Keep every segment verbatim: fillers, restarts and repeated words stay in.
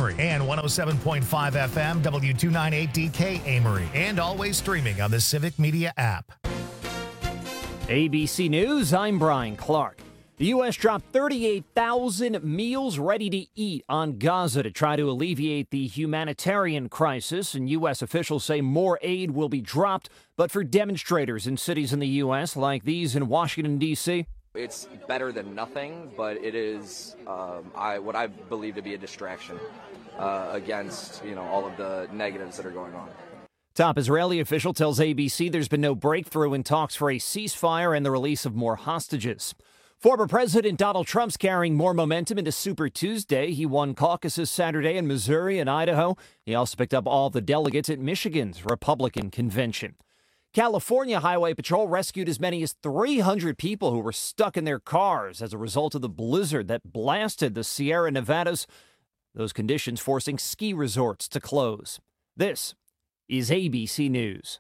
Amory, and one oh seven point five F M, W two ninety-eight D K Amory, and always streaming on the Civic Media app. A B C News, I'm Brian Clark. The U S dropped thirty-eight thousand meals ready to eat on Gaza to try to alleviate the humanitarian crisis, and U S officials say more aid will be dropped, but for demonstrators in cities in the U S like these in Washington, D C, it's better than nothing, but it is um, I, what I believe to be a distraction uh, against, you know, all of the negatives that are going on. Top Israeli official tells A B C there's been no breakthrough in talks for a ceasefire and the release of more hostages. Former President Donald Trump's carrying more momentum into Super Tuesday. He won caucuses Saturday in Missouri and Idaho. He also picked up all the delegates at Michigan's Republican convention. California Highway Patrol rescued as many as three hundred people who were stuck in their cars as a result of the blizzard that blasted the Sierra Nevadas, those conditions forcing ski resorts to close. This is A B C News.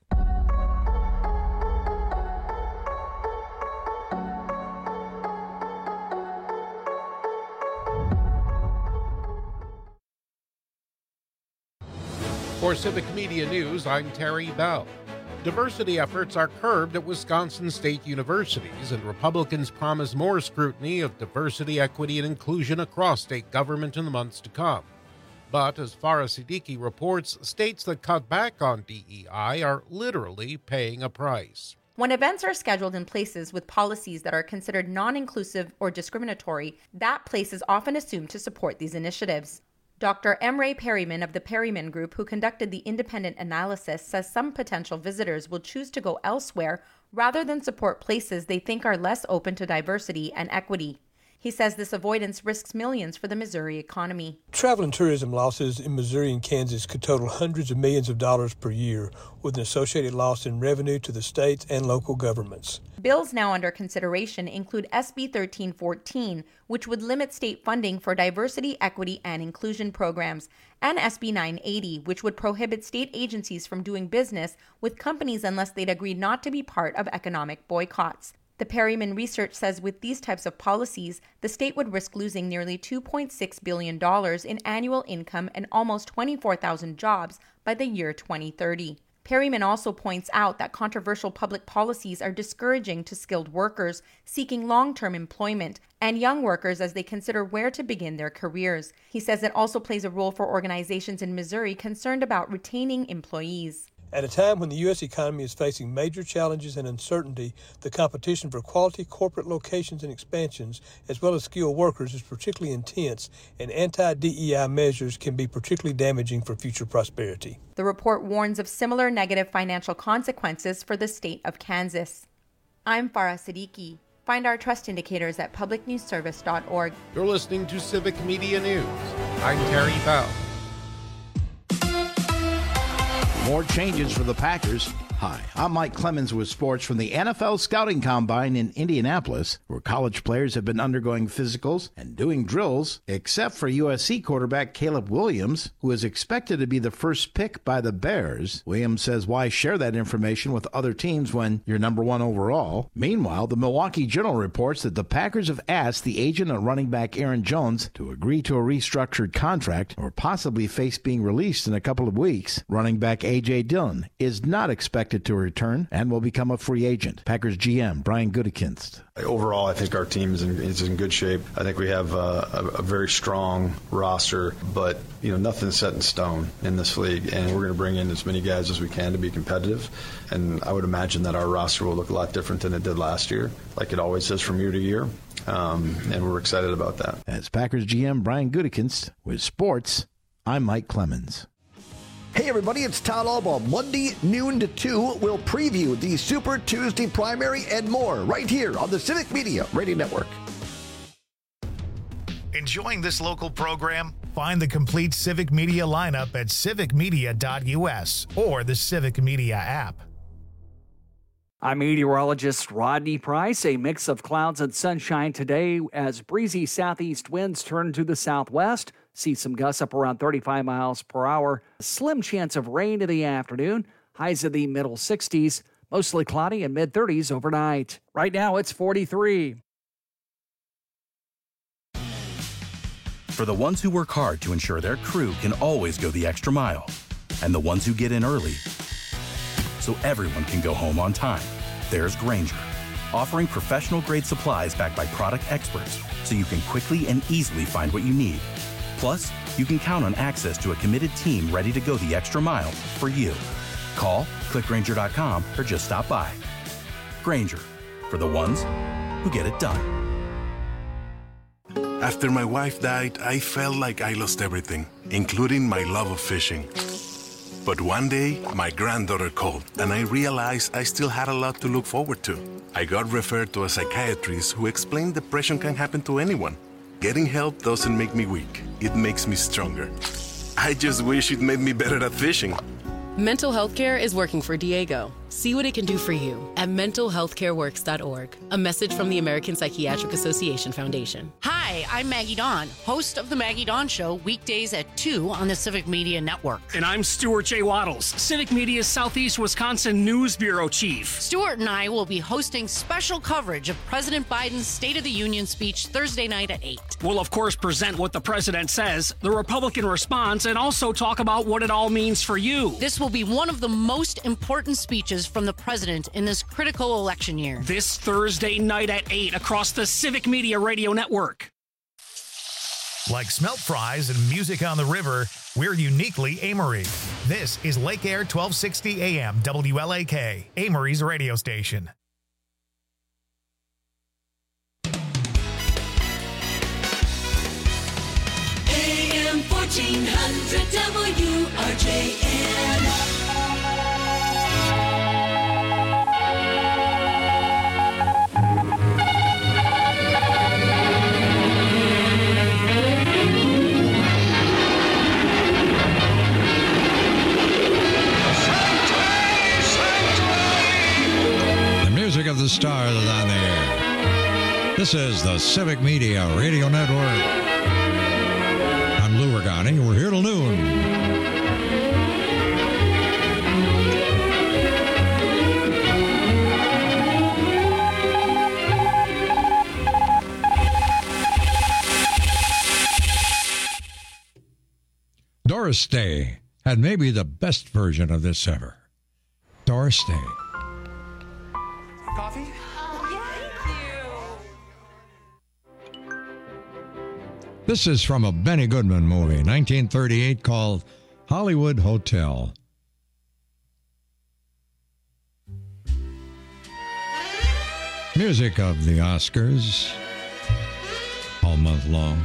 For Civic Media News, I'm Terry Bell. Diversity efforts are curbed at Wisconsin state universities, and Republicans promise more scrutiny of diversity, equity, and inclusion across state government in the months to come. But, as Farah Siddiqui reports, states that cut back on D E I are literally paying a price. When events are scheduled in places with policies that are considered non-inclusive or discriminatory, that place is often assumed to support these initiatives. Doctor M. Ray Perryman of the Perryman Group, who conducted the independent analysis, says some potential visitors will choose to go elsewhere rather than support places they think are less open to diversity and equity. He says this avoidance risks millions for the Missouri economy. Travel and tourism losses in Missouri and Kansas could total hundreds of millions of dollars per year, with an associated loss in revenue to the states and local governments. Bills now under consideration include S B thirteen fourteen, which would limit state funding for diversity, equity, and inclusion programs, and S B nine eighty, which would prohibit state agencies from doing business with companies unless they'd agreed not to be part of economic boycotts. The Perryman research says with these types of policies, the state would risk losing nearly two point six billion dollars in annual income and almost twenty-four thousand jobs by the year twenty thirty. Perryman also points out that controversial public policies are discouraging to skilled workers seeking long-term employment and young workers as they consider where to begin their careers. He says it also plays a role for organizations in Missouri concerned about retaining employees. At a time when the U S economy is facing major challenges and uncertainty, the competition for quality corporate locations and expansions, as well as skilled workers, is particularly intense, and anti-D E I measures can be particularly damaging for future prosperity. The report warns of similar negative financial consequences for the state of Kansas. I'm Farah Siddiqui. Find our trust indicators at public news service dot org. You're listening to Civic Media News. I'm Terry Bell. More changes for the Packers. Hi, I'm Mike Clemens with sports from the N F L Scouting Combine in Indianapolis, where college players have been undergoing physicals and doing drills, except for U S C quarterback Caleb Williams, who is expected to be the first pick by the Bears. Williams says, why share that information with other teams when you're number one overall? Meanwhile, the Milwaukee Journal reports that the Packers have asked the agent of running back Aaron Jones to agree to a restructured contract or possibly face being released in a couple of weeks. Running back A J. Dillon is not expected to return and will become a free agent. Packers G M Brian Gutekunst. Overall, I think our team is in, is in good shape. I think we have uh, a, a very strong roster, but you know nothing's set in stone in this league, and we're going to bring in as many guys as we can to be competitive. And I would imagine that our roster will look a lot different than it did last year, like it always does from year to year. Um, and we're excited about that. As Packers G M Brian Gutekunst with sports, I'm Mike Clemens. Hey everybody, it's Todd Albaugh. Monday, noon to two, we'll preview the Super Tuesday primary and more right here on the Civic Media Radio Network. Enjoying this local program? Find the complete Civic Media lineup at civic media dot u s or the Civic Media app. I'm meteorologist Rodney Price. A mix of clouds and sunshine today as breezy southeast winds turn to the southwest. See some gusts up around thirty-five miles per hour. A slim chance of rain in the afternoon. Highs in the middle sixties. Mostly cloudy and mid-thirties overnight. Right now it's forty-three. For the ones who work hard to ensure their crew can always go the extra mile. And the ones who get in early so everyone can go home on time. There's Grainger, offering professional-grade supplies backed by product experts so you can quickly and easily find what you need. Plus, you can count on access to a committed team ready to go the extra mile for you. Call, click Grainger dot com, or just stop by. Grainger, for the ones who get it done. After my wife died, I felt like I lost everything, including my love of fishing. But one day, my granddaughter called, and I realized I still had a lot to look forward to. I got referred to a psychiatrist who explained depression can happen to anyone. Getting help doesn't make me weak. It makes me stronger. I just wish it made me better at fishing. Mental health care is working for Diego. See what it can do for you at mental health care works dot org. A message from the American Psychiatric Association Foundation. Hi, I'm Maggie Dawn, host of The Maggie Dawn Show, weekdays at two on the Civic Media Network. And I'm Stuart J. Waddles, Civic Media's Southeast Wisconsin News Bureau Chief. Stuart and I will be hosting special coverage of President Biden's State of the Union speech Thursday night at eight. We'll, of course, present what the president says, the Republican response, and also talk about what it all means for you. This will be one of the most important speeches from the president in this critical election year. This Thursday night at eight across the Civic Media Radio Network. Like smelt fries and music on the river, we're uniquely Amory. This is Lake Air twelve sixty A M W L A K, Amory's radio station. A M fourteen hundred W R J N. Of the stars on the air. This is the Civic Media Radio Network. I'm Lou Regani. We're here till noon. Doris Day had maybe the best version of this ever. Doris Day. Coffee? This is from a Benny Goodman movie, nineteen thirty-eight, called Hollywood Hotel. Music of the Oscars all month long.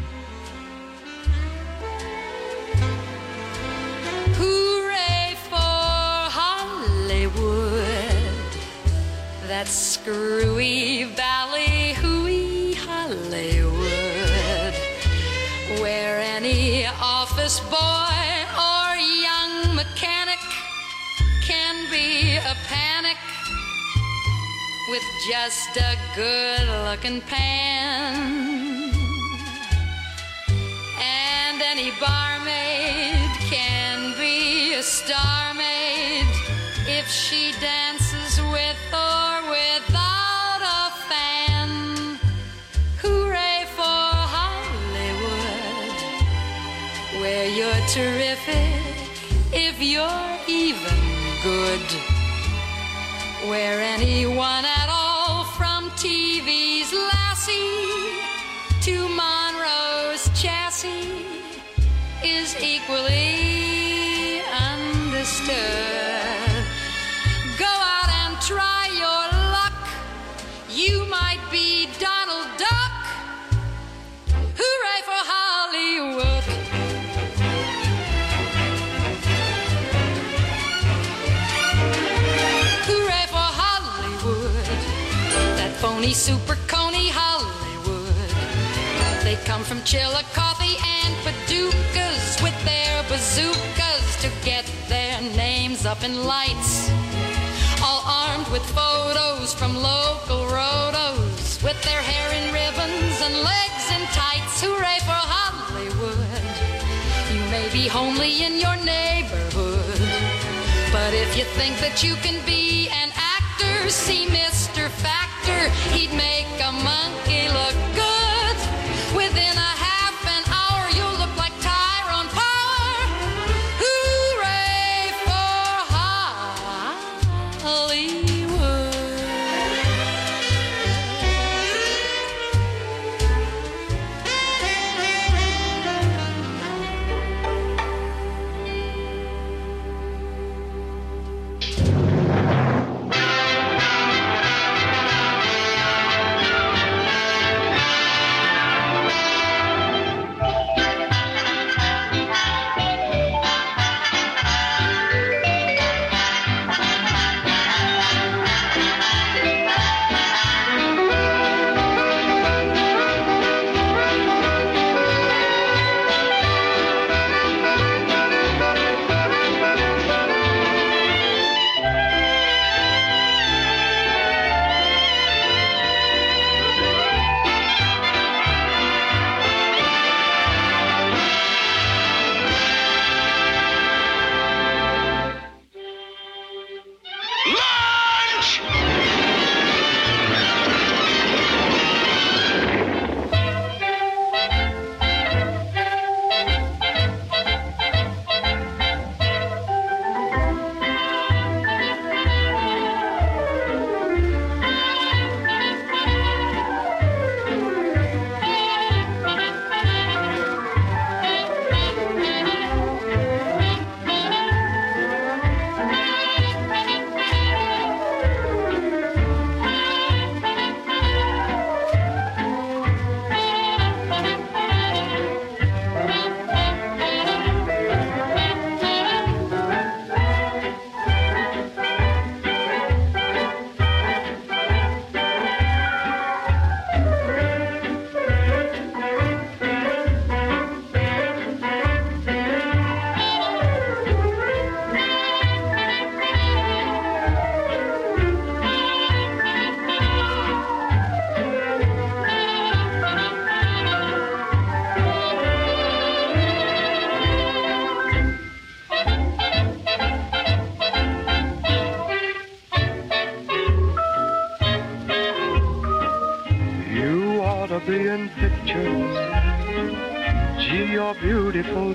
Hooray for Hollywood, that screwy valley, hooey Hollywood, where any office boy or young mechanic can be a panic with just a good-looking pan. And any barmaid can be a star maid if she dances with or without a fan. Hooray for Hollywood, where you're terrific if you're even good, where anyone at all from T V's Lassie to Monroe's chassis is equally understood. Go out and try your luck, you might be Donald Duck. Hooray for Hollywood. Hooray for Hollywood, that phony super coney Hollywood. They come from Chillicothe and Paducahs with their bazookas to get their names up in lights, all armed with photos from local rotos, with their hair in ribbons and legs in tights. Hooray for Hollywood. You may be homely in your neighborhood, but if you think that you can be an actor, see Mister Factor, he'd make a monkey look good. Within a half an hour you'll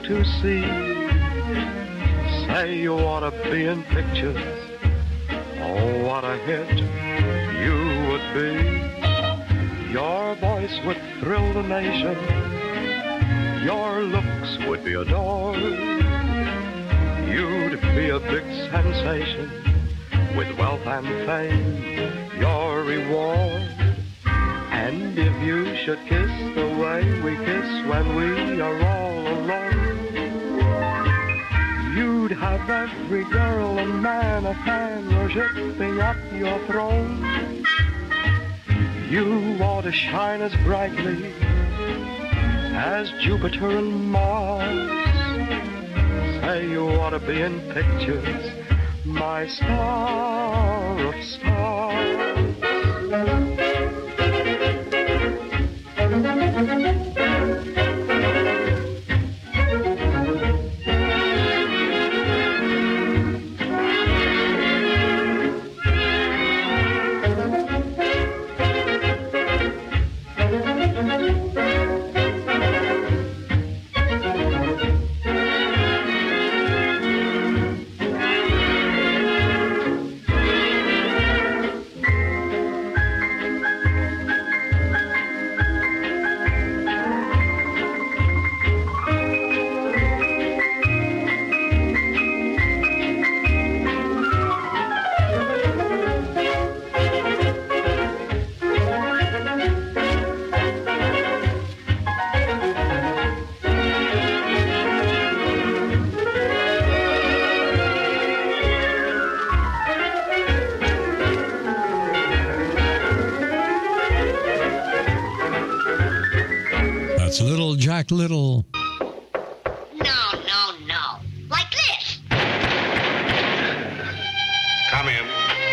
to see. Say you ought to be in pictures. Oh, what a hit you would be. Your voice would thrill the nation. Your looks would be adored. You'd be a big sensation. With wealth and fame, your reward. And if you should kiss the way we kiss when we are all alone, you'd have every girl and man a fan worshipping at your throne. You ought to shine as brightly as Jupiter and Mars. Say you ought to be in pictures, my star of stars. Little Jack Little. No, no, no. Like this. Come in.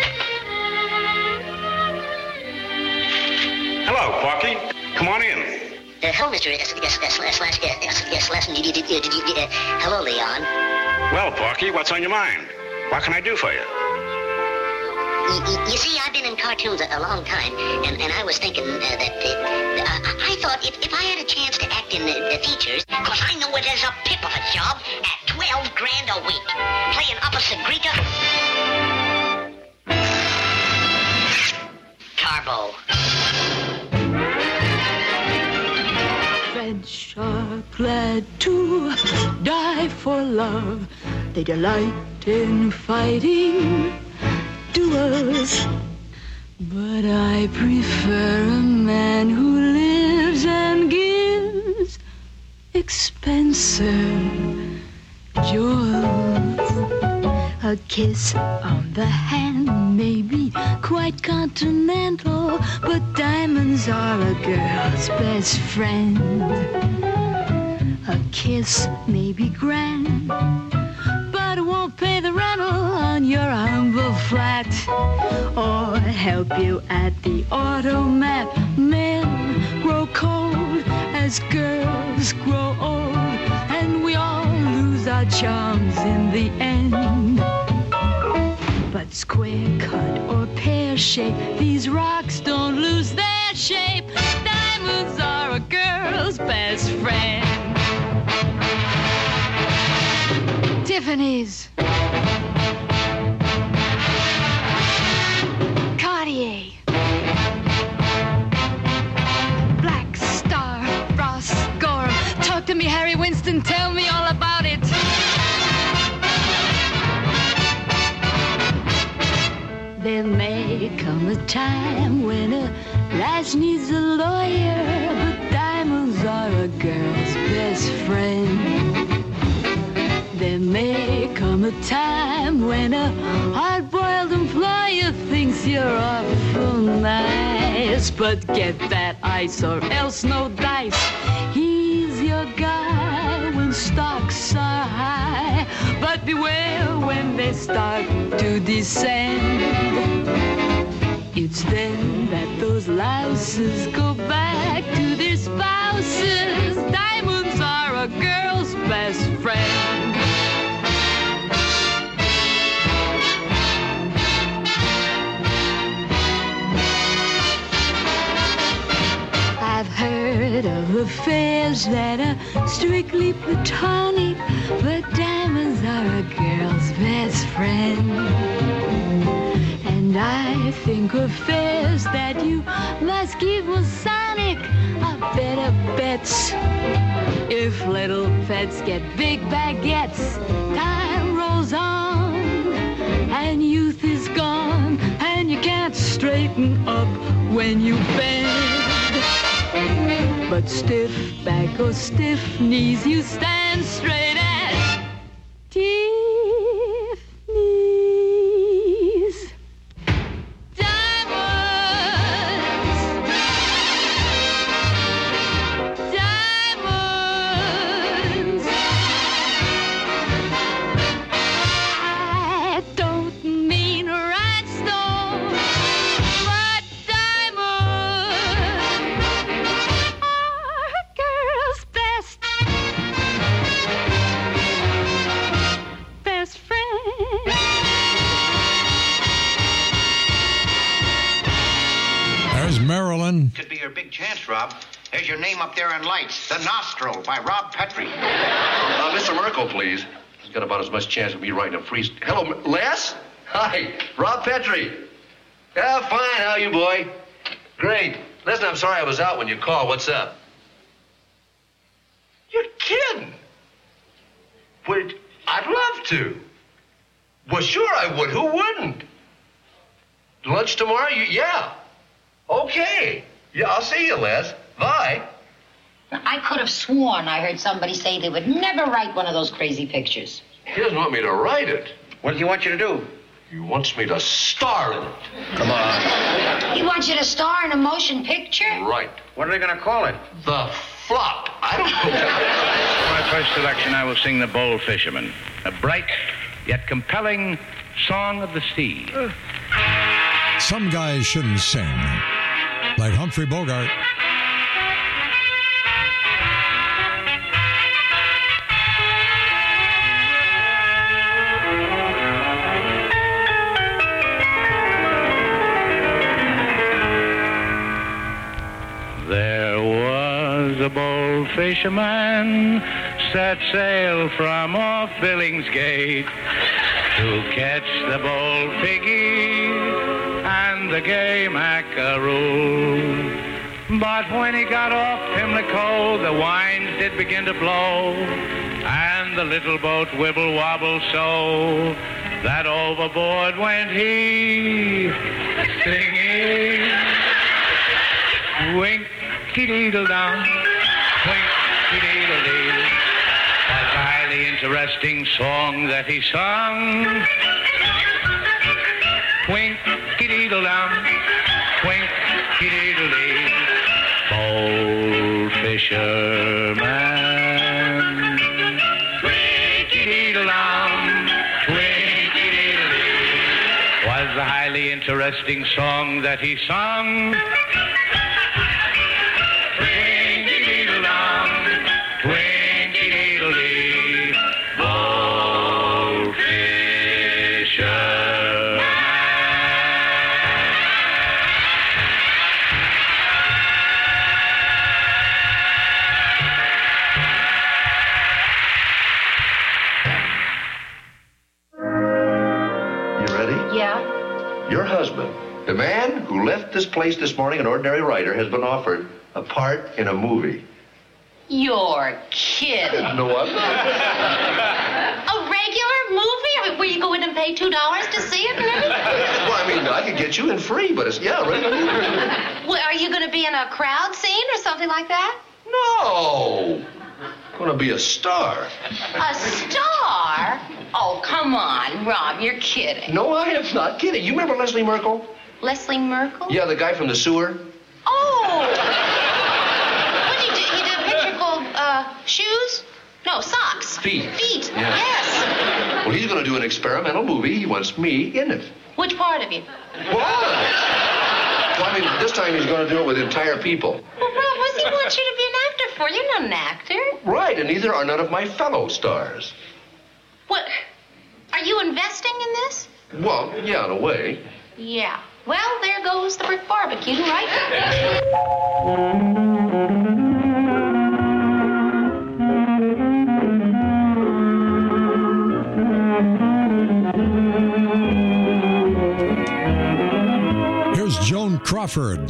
Hello, Porky. Come on in. Uh, hello, Mister S. S. S. S. S. S. S. Lesson. Did you, did you, did you, uh, hello, Leon. Well, Porky, what's on your mind? What can I do for you? You, you see, I've been in cartoons a, a long time, and, and I was thinking uh, that uh, I, I thought if, if I had a chance to act in the, the features, because I know it is a pip of a job at twelve grand a week, playing opposite Greta. Carbo. French are glad to die for love. They delight in fighting duels, but I prefer a man who lives and gives expensive jewels. A kiss on the hand may be quite continental, but diamonds are a girl's best friend. A kiss may be grand, but it won't pay the rental on your humble flat or help you at the automat. Men grow cold as girls grow old, and we all lose our charms in the end. But square cut or pear shape, these rocks don't lose their shape. Diamonds are a girl's best friend. Tiffany's, Cartier, Black Star, Ross Gorham. Talk to me, Harry Winston, tell me all about it. There may come a time when a lass needs a lawyer, but diamonds are a girl's best friend. There may come a time when a hard-boiled employer thinks you're awful nice, but get that ice or else no dice. He's your guy when stocks are high, but beware when they start to descend. It's then that those louses go back to their spouses. Diamonds are a girl's best friend. I've heard of have affairs that are strictly platonic, but diamonds are a girl's best friend. And I think affairs that you must keep Masonic are better bets. If little pets get big baguettes, time rolls on, and youth is gone, and you can't straighten up when you bend. But stiff back or stiff knees, you stand straight as Tiffany's. Diamonds, diamonds. I don't mean rhinestones, but diamonds are a girl's best, best friend. There's Marilyn. Could be your big chance, Rob. There's your name up there in lights. The Nostril by Rob Petrie. Uh, Mister Merkel, please. He's got about as much chance of me writing a free... Hello, M- Les? Hi, Rob Petrie. Yeah, fine. How you, boy? Great. Listen, I'm sorry I was out when you called. What's up? You're kidding. Well, I'd love to. Well, sure I would. Who wouldn't? Lunch tomorrow? You, yeah. Okay. Yeah, I'll see you, Les. Bye. I could have sworn I heard somebody say they would never write one of those crazy pictures. He doesn't want me to write it. What does he want you to do? He wants me to star in it. Come on. He wants you to star in a motion picture? Right. What are they going to call it? The Flop. I don't know. My first selection, I will sing The Bold Fisherman, a bright yet compelling song of the sea. Some guys shouldn't sing, like Humphrey Bogart. There was a bold fisherman set sail from off Billingsgate to catch the bold piggy and the gay mackerel. But when he got off Pimlico, the winds did begin to blow, and the little boat wibble-wobble so that overboard went he, singing, wink-de-deedle-dum, wink-de-deedle-dee. That's a highly interesting song that he sung. Wink-de-deedle-dum, wink-de-deedle-dee. Bold fisherman. Wink-de-deedle-dum, wink-de-deedle-dee. Was the highly interesting song that he sung. Wink-de-deedle-dum, wink-de-deedle-dee. Bold fisherman. Yeah? Your husband, the man who left this place this morning, an ordinary writer, has been offered a part in a movie. You're kidding. No, I'm not. A regular movie? I mean, where you go in and pay two dollars to see it and everything? Well, I mean, I could get you in free, but it's, yeah, regular movie. Well, are you going to be in a crowd scene or something like that? No. I'm going to be a star. A star? Oh, come on, Rob, you're kidding. No, I am not kidding. You remember Leslie Merkel? Leslie Merkel? Yeah, the guy from the sewer. Oh! What did he do? He did a picture called, uh, Shoes? No, Socks. Feet. Feet, Yeah. yes. Well, he's going to do an experimental movie. He wants me in it. Which part of you? Well, well, I mean, this time he's going to do it with entire people. Well, Rob, what does he want you to be an actor for? You're not an actor. Right, and neither are none of my fellow stars. What? Are you investing in this? Well, yeah, in a way. Yeah. Well, there goes the brick barbecue, right? Hartford.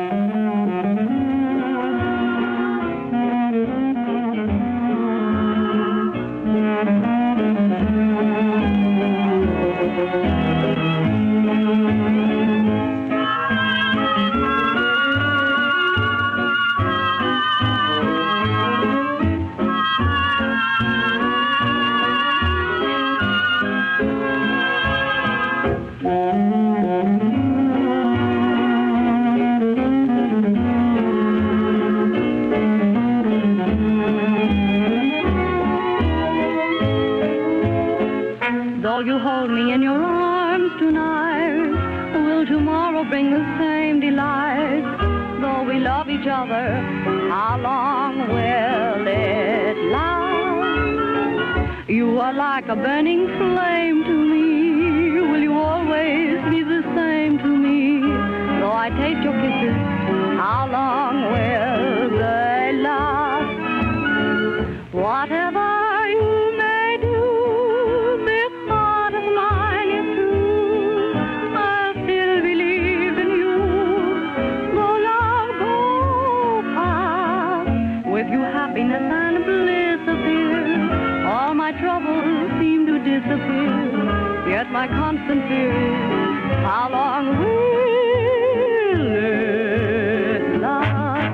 Though you hold me in your arms tonight, will tomorrow bring the same delight? Though we love each other, how long will it last? You are like a burning flame to me. Will you always be the same to me? Though I taste your kisses, how long will they last? Whatever you may do, this heart of mine is true. I still believe in you. Though love go past, with you happiness and bliss appear. All my troubles seem to disappear. Yet my constant fear is, how long will it last?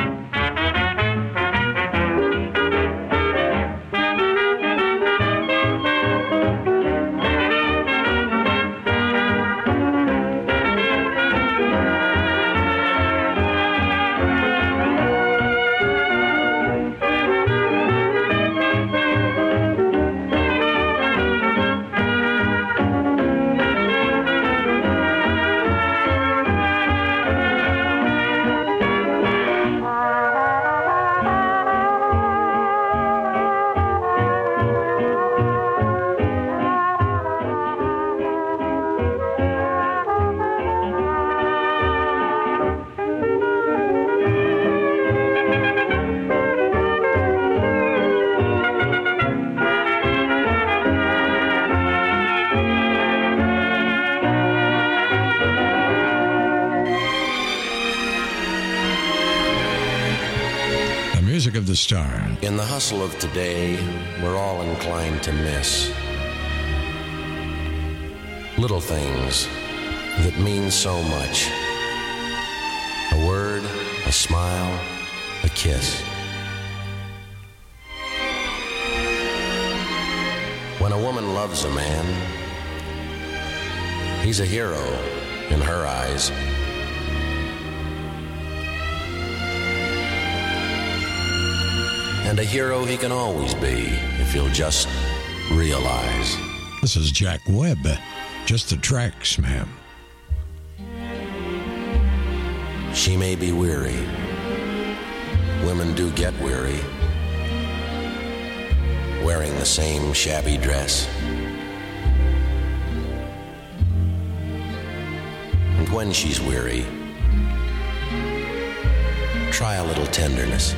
Of the star. In the hustle of today, we're all inclined to miss little things that mean so much. A word, a smile, a kiss. When a woman loves a man, he's a hero in her eyes. And a hero he can always be if he'll just realize. This is Jack Webb. Just the tracks, ma'am. She may be weary. Women do get weary. Wearing the same shabby dress. And when she's weary, try a little tenderness.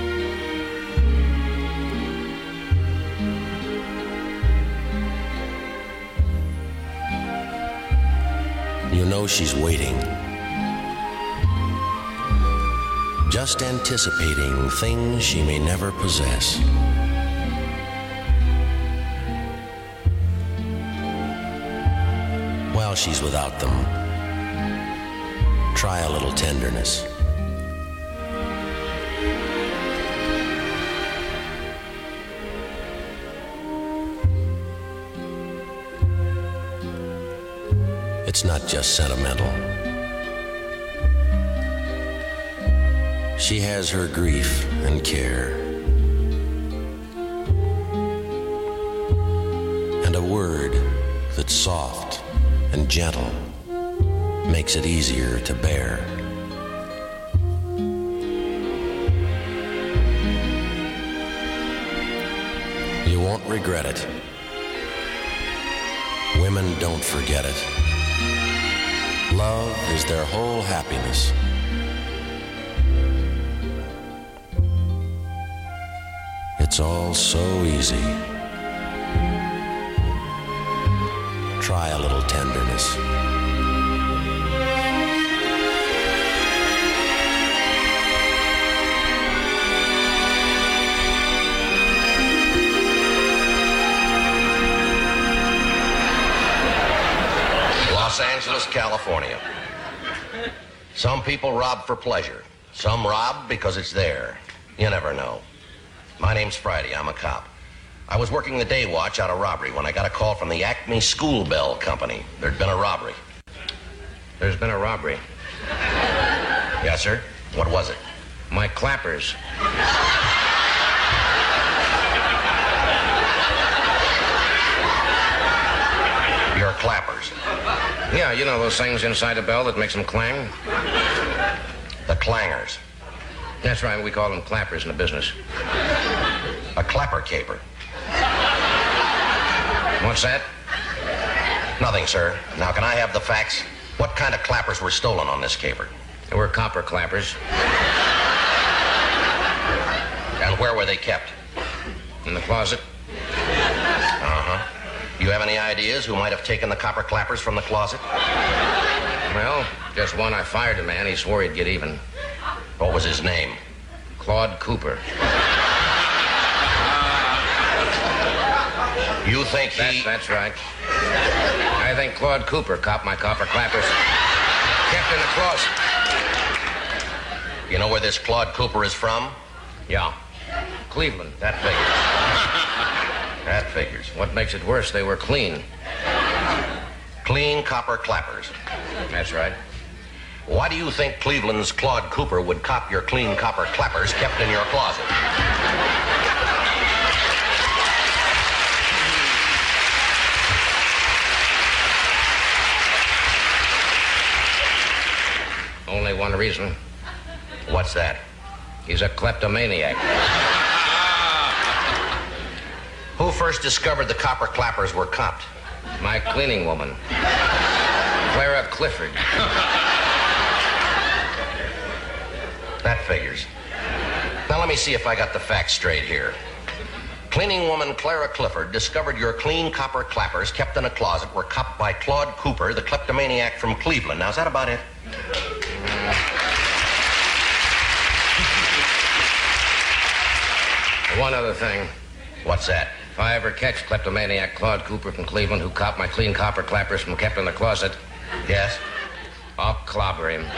You know she's waiting, just anticipating things she may never possess. While she's without them, try a little tenderness. It's not just sentimental. She has her grief and care. And a word that's soft and gentle makes it easier to bear. You won't regret it. Women don't forget it. Love is their whole happiness. It's all so easy. Try a little tenderness. Angeles, California. Some people rob for pleasure. Some rob because it's there. You never know. My name's Friday. I'm a cop. I was working the day watch out of robbery when I got a call from the Acme School Bell Company. There'd been a robbery. There's been a robbery. Yes, sir? What was it? My clappers. Your clappers. Yeah, you know those things inside the bell that makes them clang? The clangers. That's right, we call them clappers in the business. A clapper caper. What's that? Nothing, sir. Now, can I have the facts? What kind of clappers were stolen on this caper? They were copper clappers. And where were they kept? In the closet. Uh-huh. You have any ideas who might have taken the copper clappers from the closet? Well, just one. I fired a man. He swore he'd get even. What was his name? Claude Cooper. You think he... That, that's right. I think Claude Cooper copped my copper clappers. Kept in the closet. You know where this Claude Cooper is from? Yeah. Cleveland. That figures. That figures. What makes it worse, they were clean. Clean copper clappers. That's right. Why do you think Cleveland's Claude Cooper would cop your clean copper clappers kept in your closet? Only one reason. What's that? He's a kleptomaniac. Who first discovered the copper clappers were copped? My cleaning woman, Clara Clifford. That figures. Now let me see if I got the facts straight here. Cleaning woman Clara Clifford discovered your clean copper clappers kept in a closet were copped by Claude Cooper, the kleptomaniac from Cleveland. Now, is that about it? One other thing. What's that? If I ever catch kleptomaniac Claude Cooper from Cleveland who copped my clean copper clappers from kept in the closet. Yes? I'll clobber him.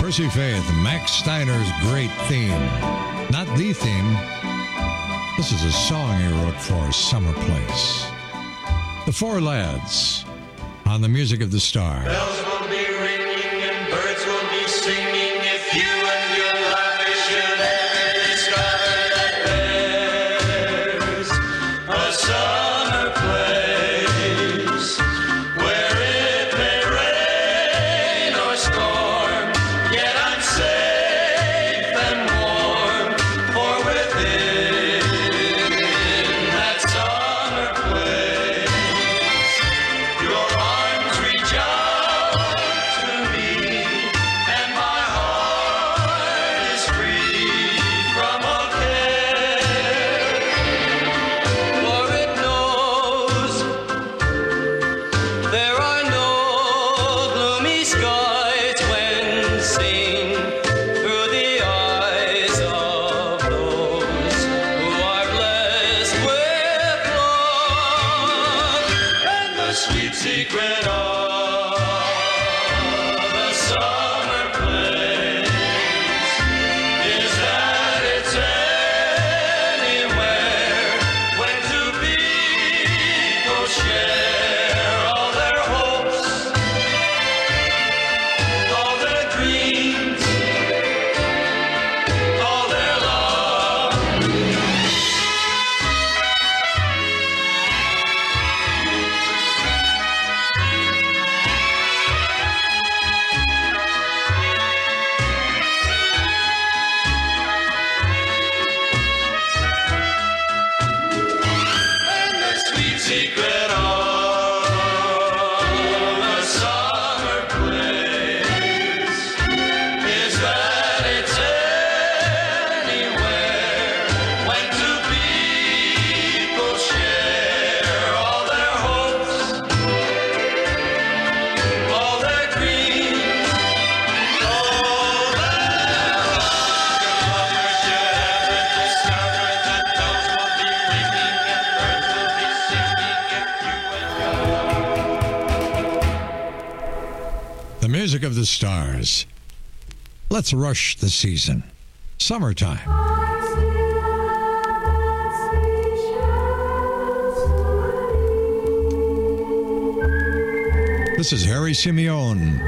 Mercy Faith, Max Steiner's great theme. Not the theme. This is a song he wrote for Summer Place. The Four Lads on the Music of the Stars. Bells will be ringing and birds will be singing if you and your lover should ever discover that there's a summer place where it may rain or storm, yet I'm safe and warm, for within that summer place your arms reach out to me, and my heart is free from all care, for it knows there are no gloomy skies when seen through the eyes of those who are blessed with love, and the sweet secret of the summer place is that it's anywhere when two people share all their hopes, all their dreams, all their love. And the sweet secret of the summer place is that it's anywhere when two people share all their hopes, all their dreams, all their lovers should ever discover that bells will be ringing and birds will be singing if you The Music of the Stars. Let's rush the season. Summertime. This is Harry Simeone.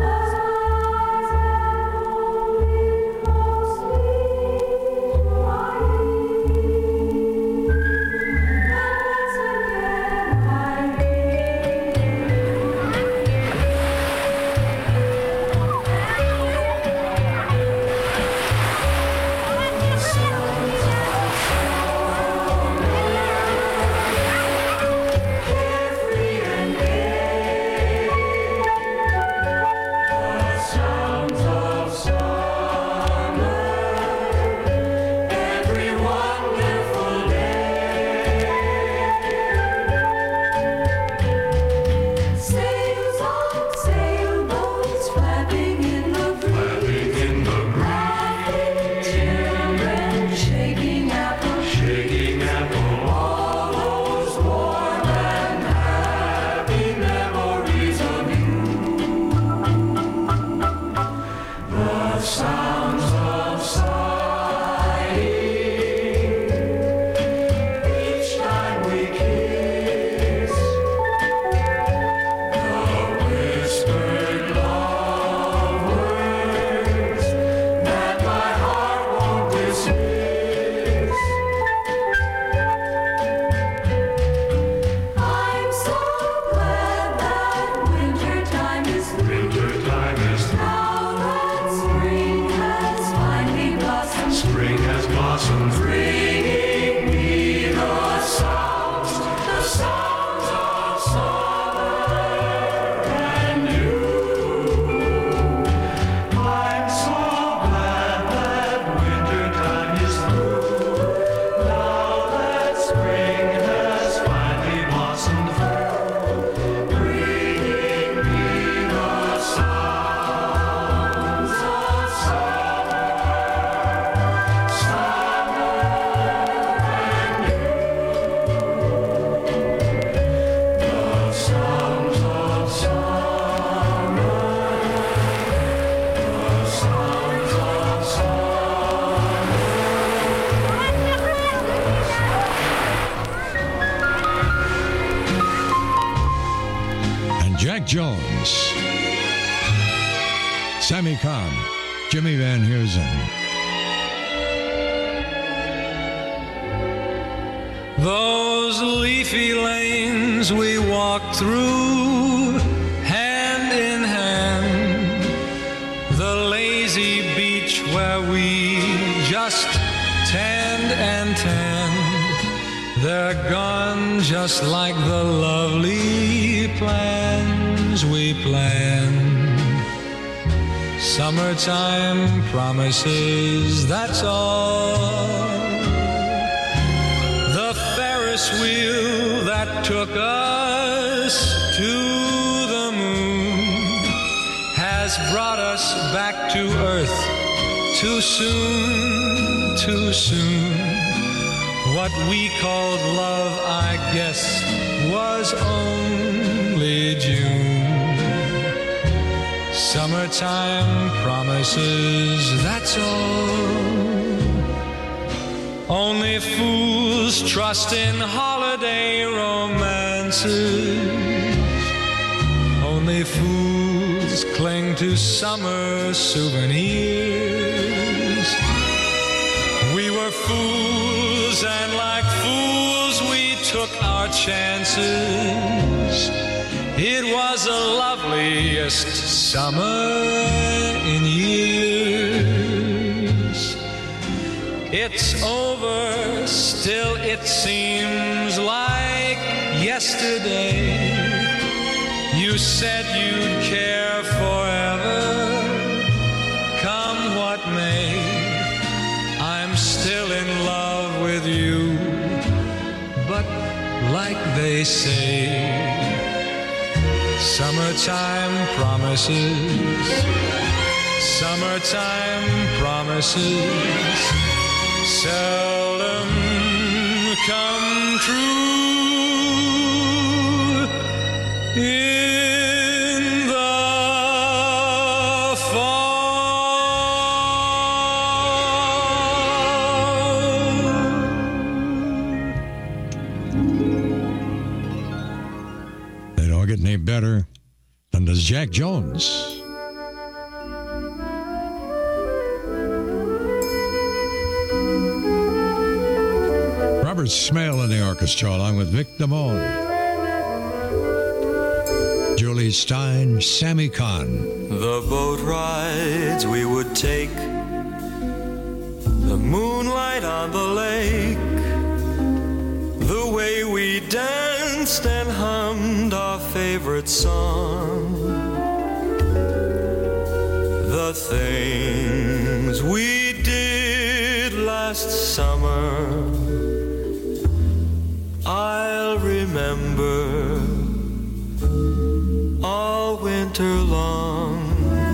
Jones, Sammy Kahn, Jimmy Van Heusen. Those leafy lanes we walked through, hand in hand, the lazy beach where we just tanned and tanned, they're gone just like the lovely plans we planned. Summertime promises, that's all. The Ferris wheel that took us to the moon has brought us back to earth too soon, too soon. What we called love, I guess, was only June. Summertime promises, that's all. Only fools trust in holiday romances. Only fools cling to summer souvenirs. We were fools, and like fools we took our chances. It was the loveliest summer in years. It's over, still it seems like yesterday. You said you'd care forever, come what may. I'm still in love with you, but like they say, summertime promises, summertime promises seldom come true in the They don't get any better than does Jack Jones. Robert Smale in the orchestra, along with Vic Damone, Julie Stein, Sammy Kahn. The boat rides we would take, the moonlight on the lake, the way we danced and hummed our favorite song, the things we did last summer, I'll remember all winter long.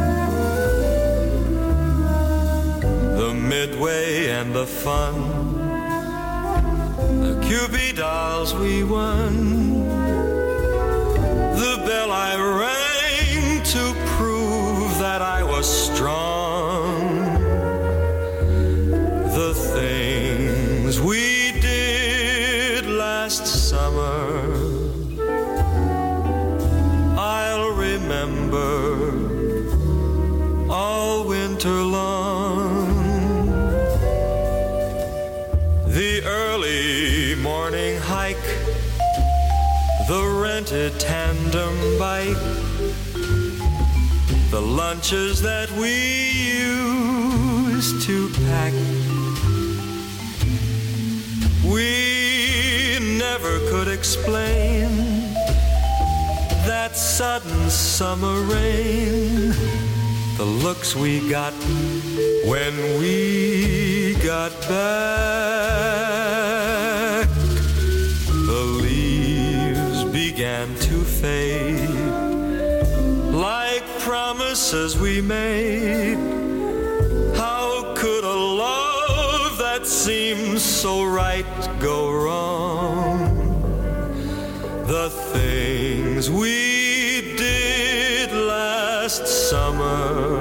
The midway and the fun, the Cupid dolls we won, the bell I rang to prove that I was strong, the things we last summer, I'll remember all winter long. The early morning hike, the rented tandem bike, the lunches that we used to pack, we never could explain that sudden summer rain, the looks we got when we got back. The leaves began to fade like promises we made. How could a love that seems so right go wrong? The things we did last summer,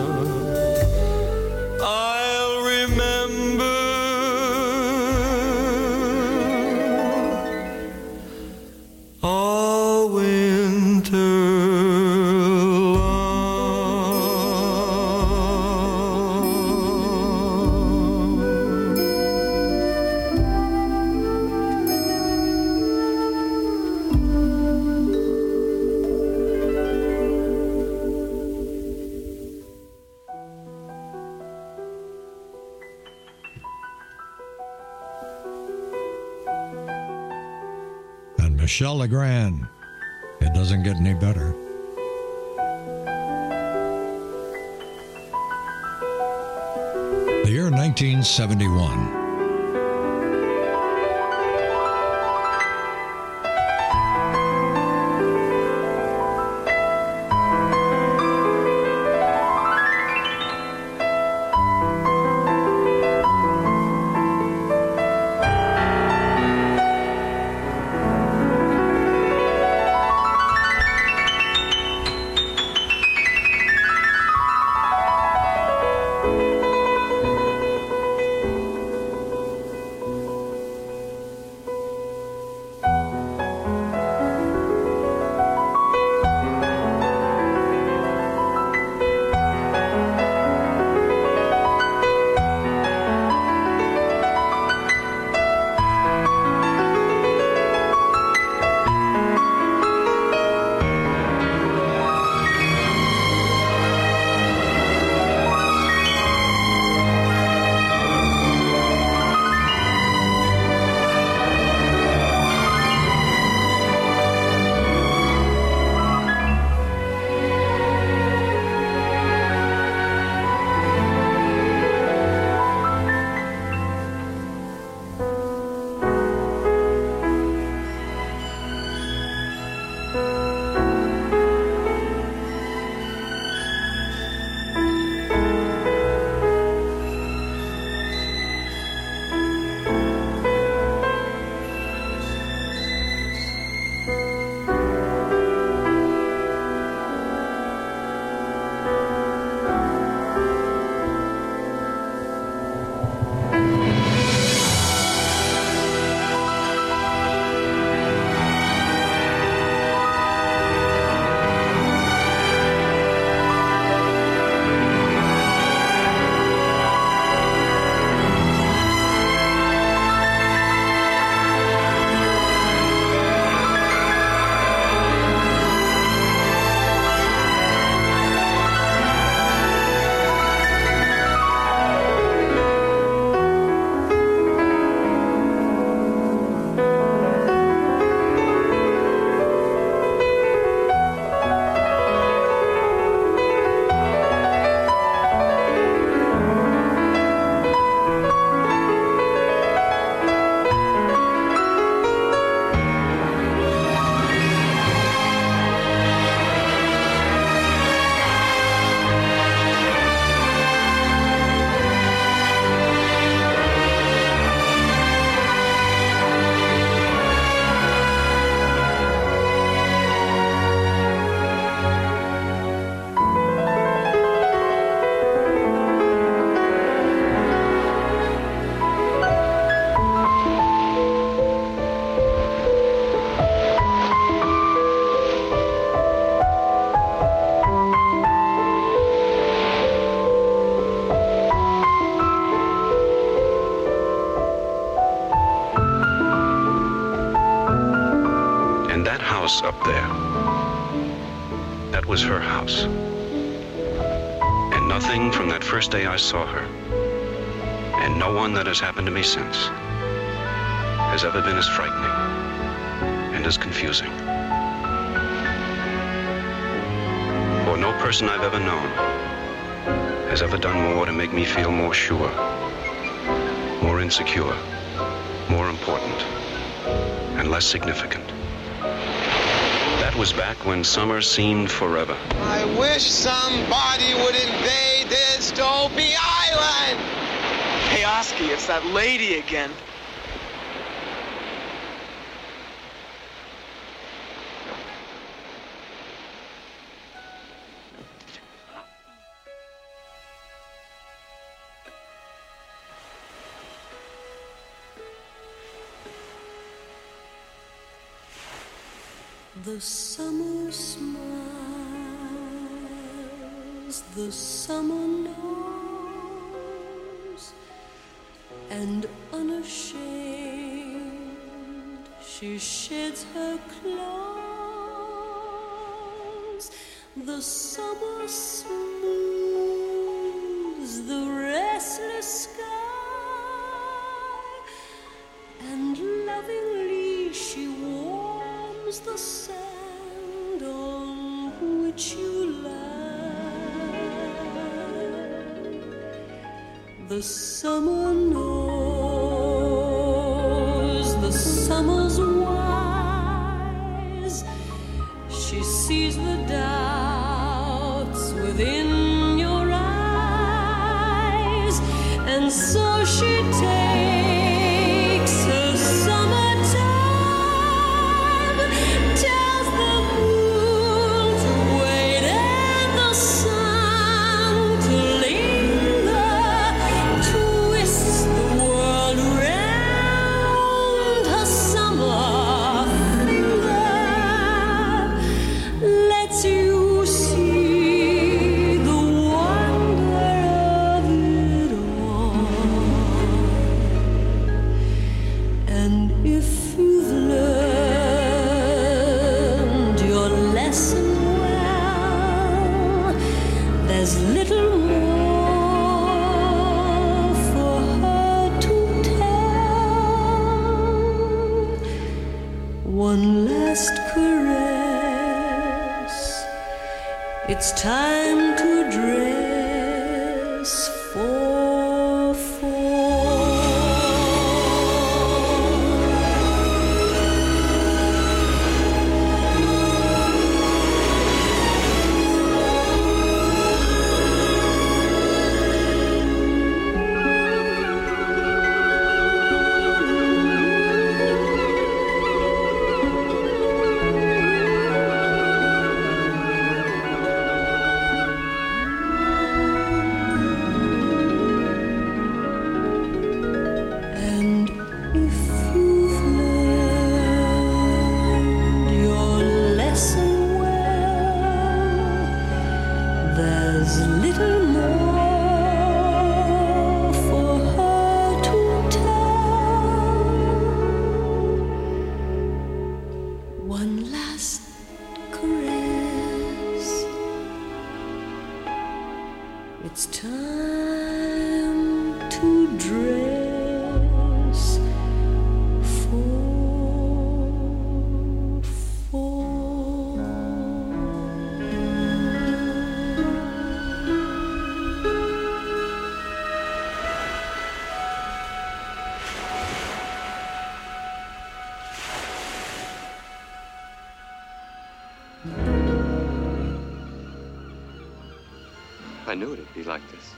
I'll remember all winter Michel Legrand. It doesn't get any better. The year nineteen seventy-one. house up there. That was her house. And nothing from that first day I saw her, and no one that has happened to me since, has ever been as frightening and as confusing. For no person I've ever known has ever done more to make me feel more sure, more insecure, more important, and less significant. That was back when summer seemed forever. I wish somebody would invade this dopey island! Hey, Oski, it's that lady again. The summer smiles, the summer knows, and unashamed she sheds her clothes. The summer smooths the restless sky, and lovingly she walks The summer knows, the summer's wise. She sees the doubts within your eyes, and so she takes her summertime, tells the moon to wait and the sun to linger, twists the world round her summer finger, lets you see the wonder of it all. And if you've learned your lesson well, there's little more for her to tell. One last caress, it's time to dress for fall. And if you've learned your lesson well, there's little more for her to tell. One last caress, it's time to dress for fall. I knew it'd be like this.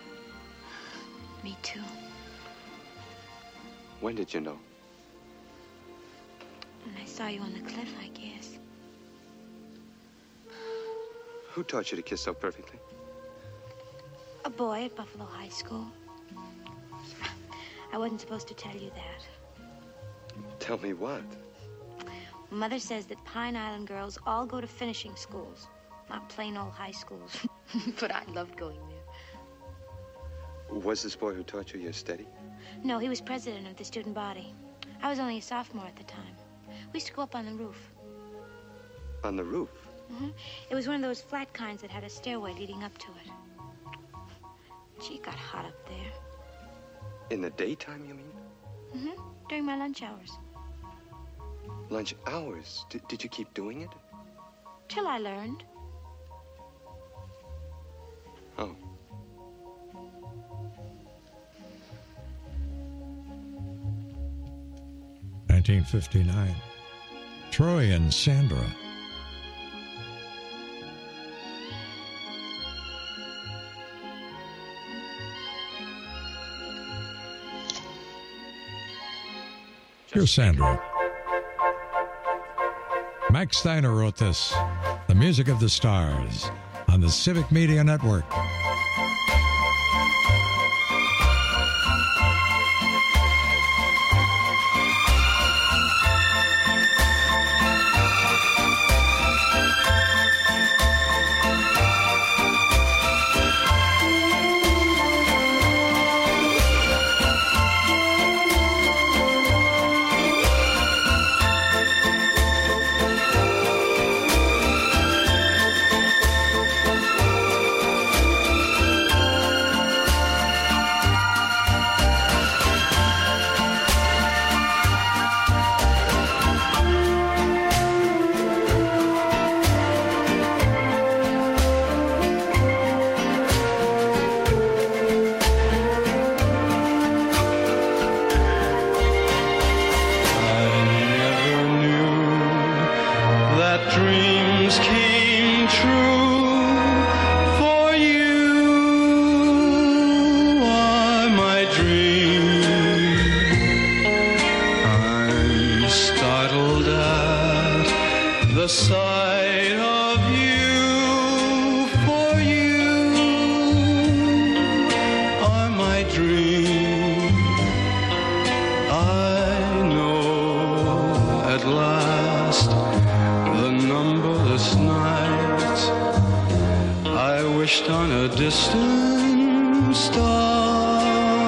Me too. When did you know? When I saw you on the cliff, I guess. Who taught you to kiss so perfectly? A boy at Buffalo High School. I wasn't supposed to tell you that. Tell me what? Mother says that Pine Island girls all go to finishing schools, not plain old high schools. But I loved going there. Was this boy who taught you your steady? No, he was president of the student body. I was only a sophomore at the time. We used to go up on the roof. On the roof? hmm It was one of those flat kinds that had a stairway leading up to it. Gee, it got hot up there. In the daytime, you mean? hmm During my lunch hours. Lunch hours? D- did you keep doing it? Till I learned. Oh. nineteen fifty-nine. Troy and Sandra. Here's Sandra. Max Steiner wrote this, The Music of the Stars, on the Civic Media Network. sight of you, for you are my dream. I know at last the numberless nights I wished on a distant star.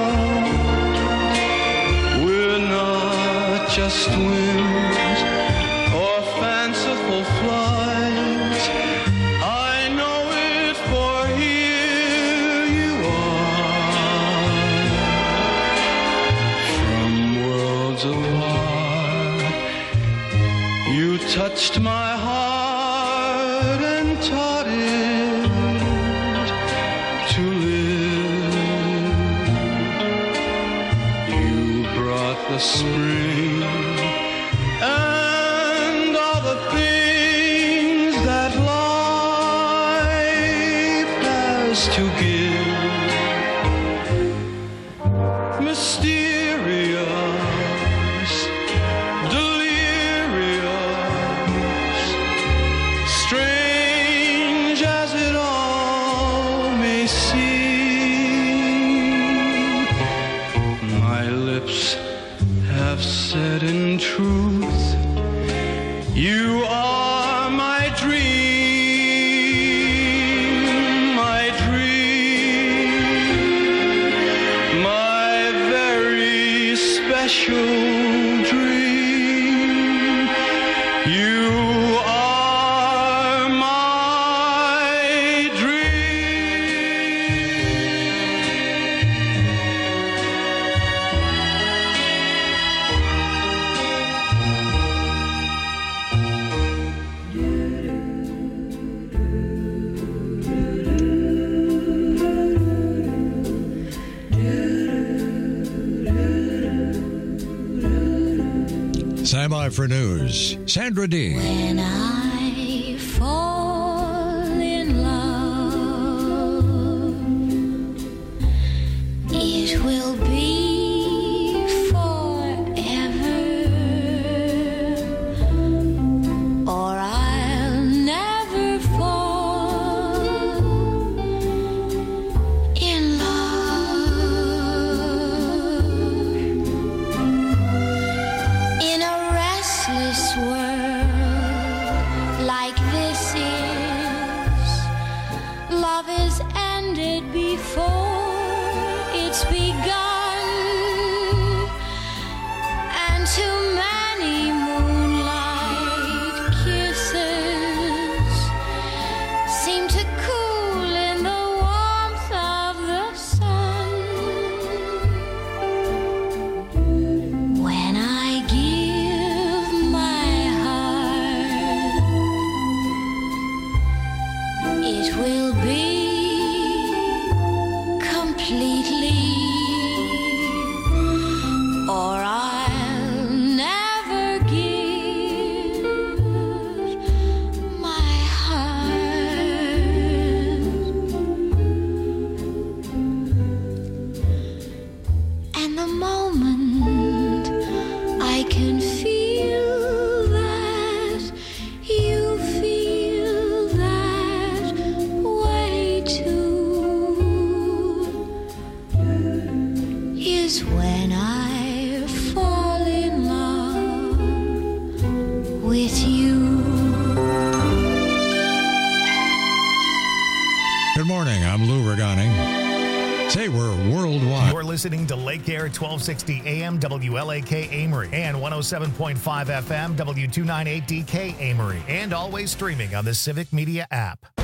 We're not just winds or fanciful flights. I know it, for here you are. From worlds apart, you touched my heart and taught it to live. You brought the spring and all the things that life has to give. Mysterious, delirious, strange as it all may seem. My lips have said in truth, you are my dream, my dream, my very special dream. You are my Stand by for news. Sandra D. When I fall in love, it will be forever, or I'll never fall in love. In a restless world like this is, love is ended before it's begun, and too many moonlight kisses seem to cool in the warmth of the sun. When I give my heart, it will be completely, or I'll never give my heart. And the moment I can feel that you feel that way too is when I fall in love with you. Good morning. I'm Lou Regani. Say we're worldwide. You're listening to Lake Air twelve sixty A M W L A K Amory and one oh seven point five F M W two ninety-eight D K Amory, and always streaming on the Civic Media app.